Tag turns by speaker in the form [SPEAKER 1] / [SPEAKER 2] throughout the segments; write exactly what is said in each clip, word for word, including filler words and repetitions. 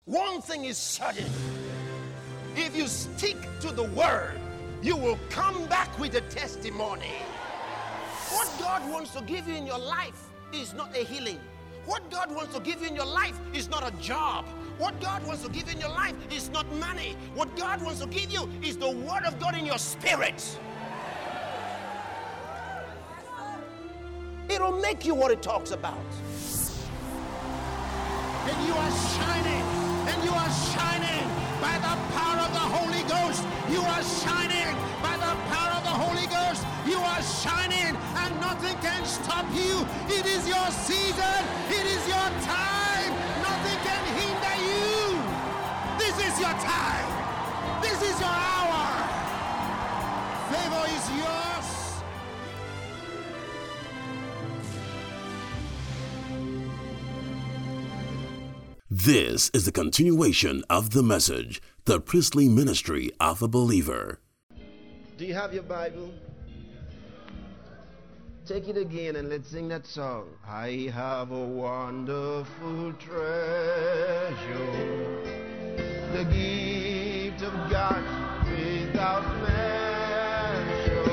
[SPEAKER 1] One thing is certain. If you stick to the word, you will come back with a testimony. What God wants to give you in your life is not a healing. What God wants to give you in your life is not a job. What God wants to give you in your life is not money. What God wants to give you is the word of God in your spirit. It'll make you what it talks about.
[SPEAKER 2] And you are shining, and you are shining by the power of the Holy Ghost. You are shining by the power of the Holy Ghost. You are shining, and nothing can stop you. It is your season. It is your time. Nothing can hinder you. This is your time. This is your hour. Favor is yours.
[SPEAKER 3] This is the continuation of the message, the priestly ministry of a believer.
[SPEAKER 4] Do you have your Bible? Take it again and let's sing that song. I have a wonderful treasure, the gift of God without measure.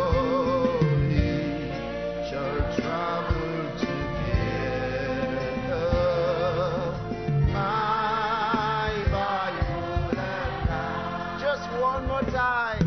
[SPEAKER 4] We shall travel together. My Bible and I. Just one more time.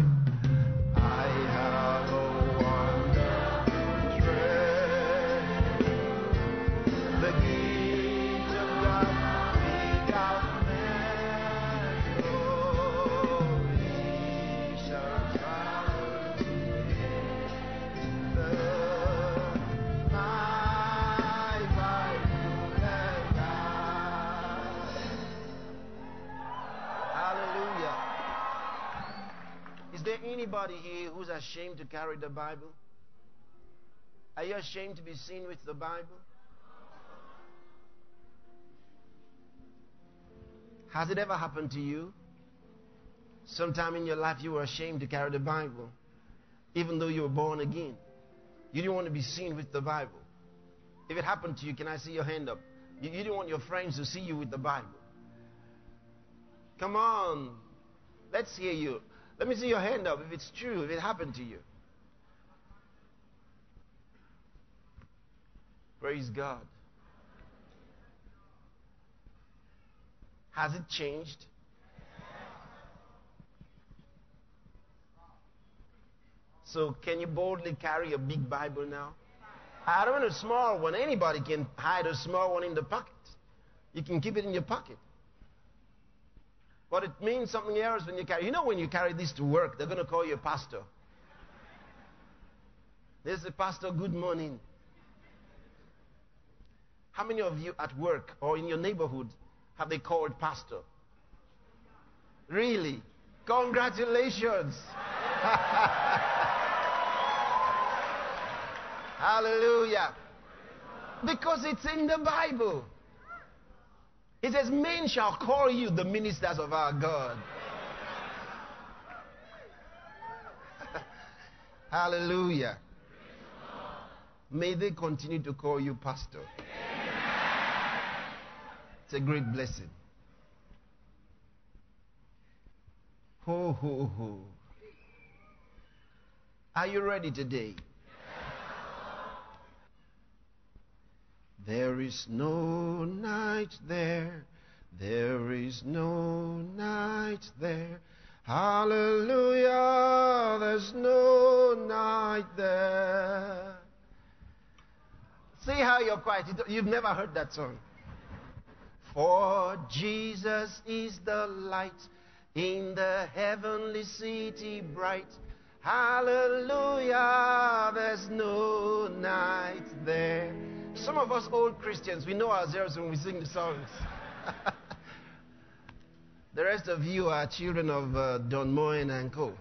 [SPEAKER 4] Is there anybody here who's ashamed to carry the Bible? Are you ashamed to be seen with the Bible? Has it ever happened to you? Sometime in your life you were ashamed to carry the Bible, even though you were born again. You didn't want to be seen with the Bible. If it happened to you, can I see your hand up? You, you didn't want your friends to see you with the Bible. Come on. Let's hear you. Let me see your hand up if it's true, if it happened to you. Praise God. Has it changed? So can you boldly carry a big Bible now? I don't want a small one. Anybody can hide a small one in the pocket. You can keep it in your pocket. But it means something else when you carry. You know, when you carry this to work, they're going to call you a pastor. There's a pastor, good morning. How many of you at work or in your neighborhood have they called pastor? Really? Congratulations. Hallelujah. Because it's in the Bible. It says, men shall call you the ministers of our God. Hallelujah. May they continue to call you pastor. It's a great blessing. Ho, ho, ho. Are you ready today? There is no night there, there is no night there. Hallelujah, there's no night there. See how you're quiet. You've never heard that song. For Jesus is the light in the heavenly city bright. Hallelujah, there's no night there. Some of us old Christians, we know ourselves when we sing the songs. The rest of you are children of uh, Don Moen and co.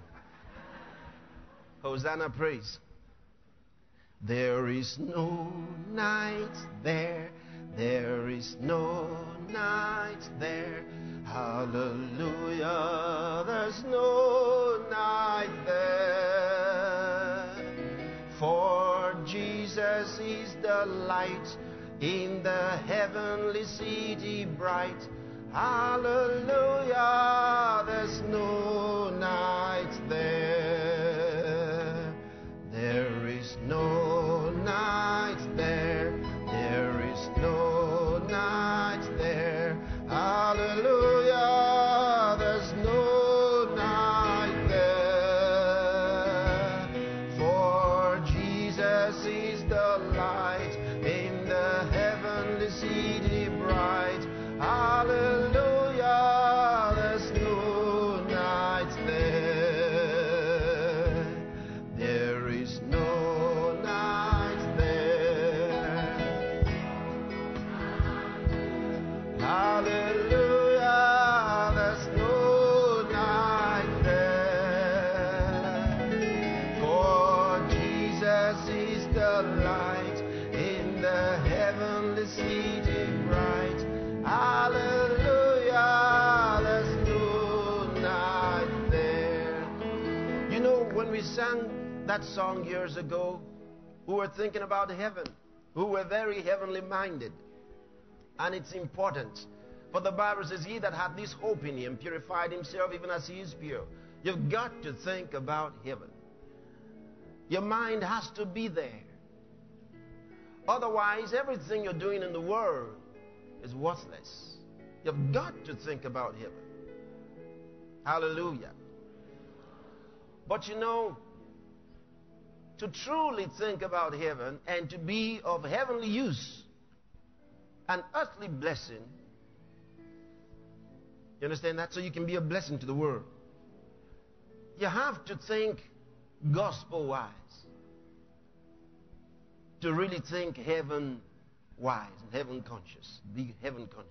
[SPEAKER 4] Hosanna praise. There is no night there. There is no night there. Hallelujah. There's no night there. For Jesus is the light in the heavenly city bright. Hallelujah, there's no night there. There is no night there. There is no night there. Hallelujah, there's no night there. For Jesus is the light in the heavenly city bright. Hallelujah, there's no night there. There is no night there. Hallelujah, there's no night there. For Jesus is the light in the heavenly city bright. Hallelujah, there's no night there. You know, when we sang that song years ago, we were thinking about heaven. We were very heavenly minded. And it's important. For the Bible says, he that had this hope in him purified himself even as he is pure. You've got to think about heaven. Your mind has to be there. Otherwise, everything you're doing in the world is worthless. You've got to think about heaven. Hallelujah. But you know, to truly think about heaven and to be of heavenly use, an earthly blessing, you understand that? So you can be a blessing to the world. You have to think gospel-wise. To really think heaven-wise and heaven-conscious. Be heaven-conscious.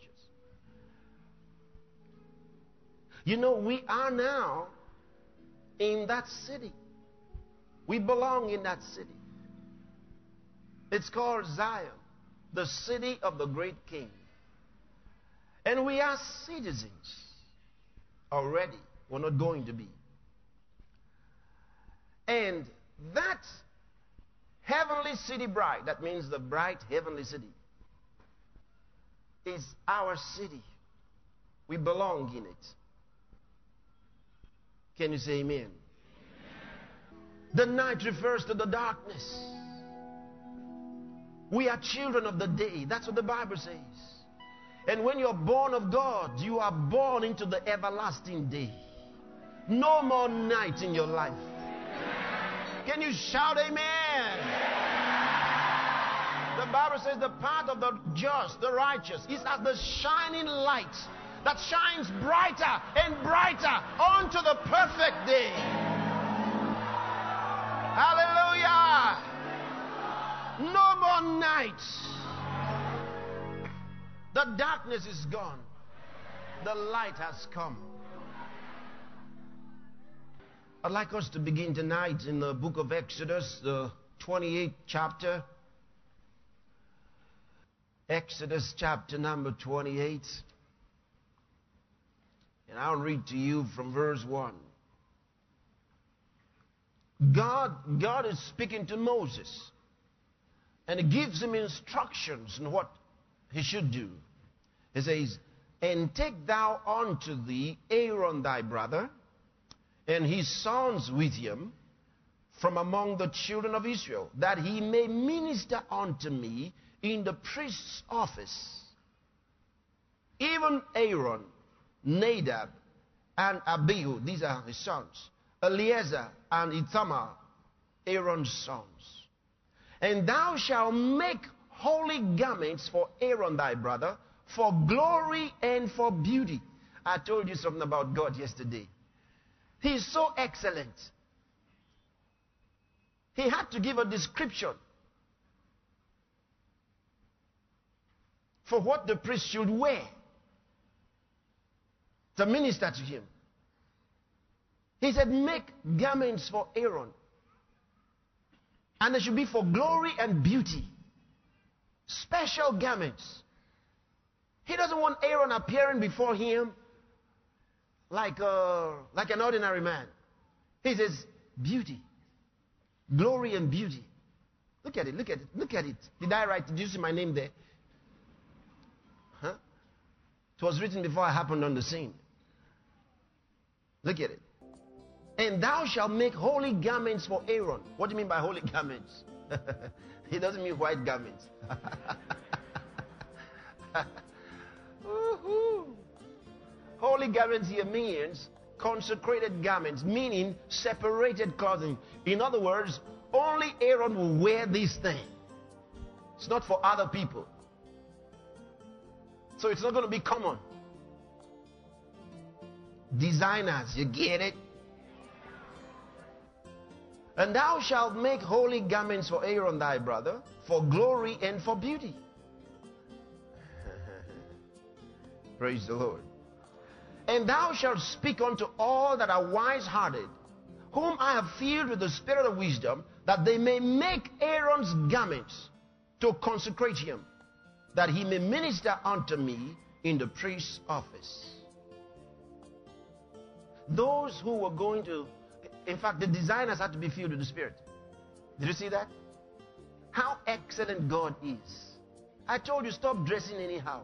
[SPEAKER 4] You know, we are now in that city. We belong in that city. It's called Zion, the city of the great King. And we are citizens already. We're not going to be. And that heavenly city bright, that means the bright heavenly city, is our city. We belong in it. Can you say amen? Amen. The night refers to the darkness. We are children of the day. That's what the Bible says. And when you're born of God, you are born into the everlasting day. No more night in your life. Can you shout amen? The Bible says the path of the just, the righteous, is as the shining light that shines brighter and brighter unto the perfect day. Hallelujah. No more night. The darkness is gone. The light has come. I'd like us to begin tonight in the book of Exodus, the twenty-eighth chapter. Exodus chapter number twenty-eight. And I'll read to you from verse one. God, God is speaking to Moses. And he gives him instructions on what he should do. He says, and take thou unto thee Aaron thy brother, and his sons with him, from among the children of Israel, that he may minister unto me in the priest's office. Even Aaron, Nadab, and Abihu, these are his sons. Eleazar and Ithamar, Aaron's sons. And thou shalt make holy garments for Aaron thy brother, for glory and for beauty. I told you something about God yesterday. He is so excellent. He had to give a description for what the priest should wear to minister to him. He said, make garments for Aaron. And they should be for glory and beauty. Special garments. He doesn't want Aaron appearing before him like, a, like an ordinary man. He says, beauty. Glory and beauty. Look at it, look at it, look at it. Did I write, did you see my name there? Huh? It was written before I happened on the scene. Look at it. And thou shalt make holy garments for Aaron. What do you mean by holy garments? It doesn't mean white garments. Holy garments here means consecrated garments, meaning separated clothing. In other words, only Aaron will wear this thing. It's not for other people. So it's not going to be common. Designers, you get it? And thou shalt make holy garments for Aaron thy brother, for glory and for beauty. Praise the Lord. And thou shalt speak unto all that are wise-hearted, whom I have filled with the spirit of wisdom, that they may make Aaron's garments to consecrate him, that he may minister unto me in the priest's office. Those who were going to, in fact, the designers had to be filled with the Spirit. Did you see that? How excellent God is. I told you, stop dressing anyhow.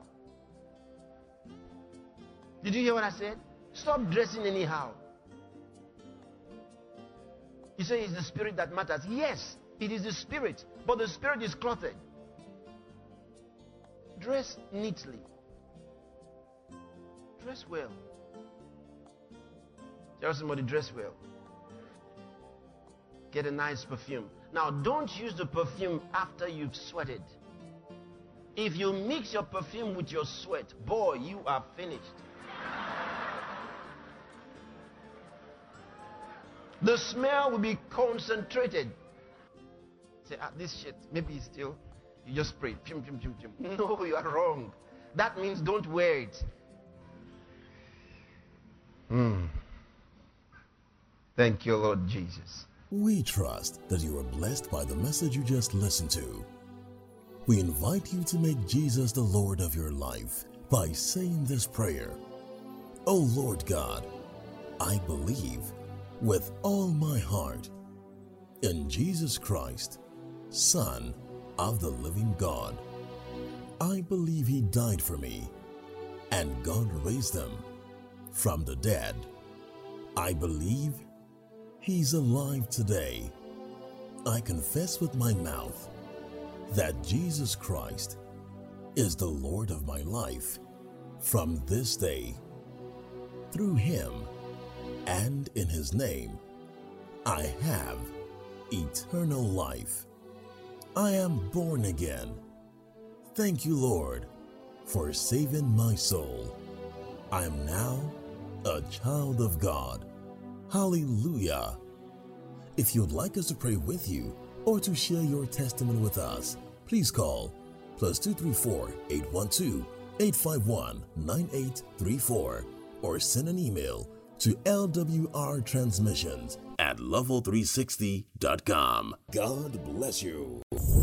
[SPEAKER 4] Did you hear what I said? Stop dressing anyhow. You say it's the Spirit that matters. Yes, it is the Spirit, but the Spirit is clothed. Dress neatly. Dress well. Tell somebody, dress well. Get a nice perfume. Now, don't use the perfume after you've sweated. If you mix your perfume with your sweat, boy, you are finished. The smell will be concentrated. Say, ah, this shit, maybe it's still, you just spray. Pum, pum, pum, pum. No, you are wrong. That means don't wear it. Hmm. Thank you, Lord Jesus.
[SPEAKER 3] We trust that you are blessed by the message you just listened to. We invite you to make Jesus the Lord of your life by saying this prayer. Oh Lord God, I believe with all my heart in Jesus Christ, Son of the living God. I believe he died for me and God raised him from the dead. I believe he's alive today. I confess with my mouth that Jesus Christ is the Lord of my life from this day. Through him and in his name, I have eternal life. I am born again. Thank you, Lord, for saving my soul. I am now a child of God. Hallelujah. If you'd like us to pray with you or to share your testimony with us, please call plus two three four, eight one two, eight five one, nine eight three four or send an email to L W R transmissions at level three sixty dot com. God bless you.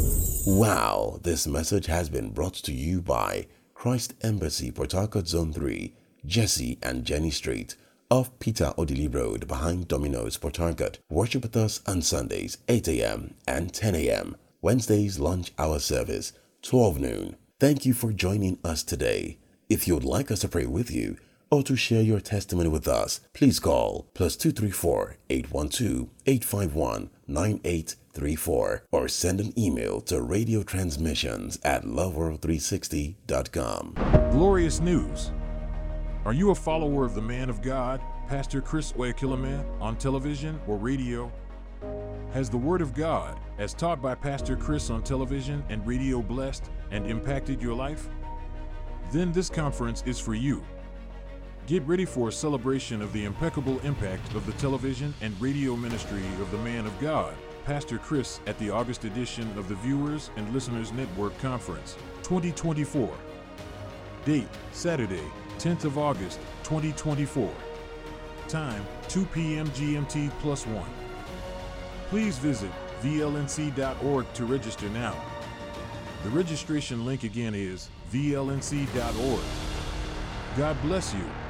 [SPEAKER 3] Wow, this message has been brought to you by Christ Embassy, Port Harcourt Zone three, Jesse and Jenny Street, off Peter Odili Road behind Domino's, Port Harcourt. Worship with us on Sundays, eight a.m. and ten a.m. Wednesdays, lunch hour service, twelve noon. Thank you for joining us today. If you would like us to pray with you or to share your testimony with us, please call plus two three four, eight one two, eight five one, nine eight three four or send an email to radio transmissions at love world three sixty dot com.
[SPEAKER 5] Glorious news. Are you a follower of the man of God, Pastor Chris Oyakhilome, on television or radio? Has the Word of God, as taught by Pastor Chris on television and radio, blessed and impacted your life? Then this conference is for you. Get ready for a celebration of the impeccable impact of the television and radio ministry of the man of God, Pastor Chris, at the August edition of the Viewers and Listeners Network Conference twenty twenty-four. Date, Saturday, tenth of August, twenty twenty-four. Time, two p.m. G M T plus one. Please visit V L N C dot org to register now. The registration link again is V L N C dot org. God bless you.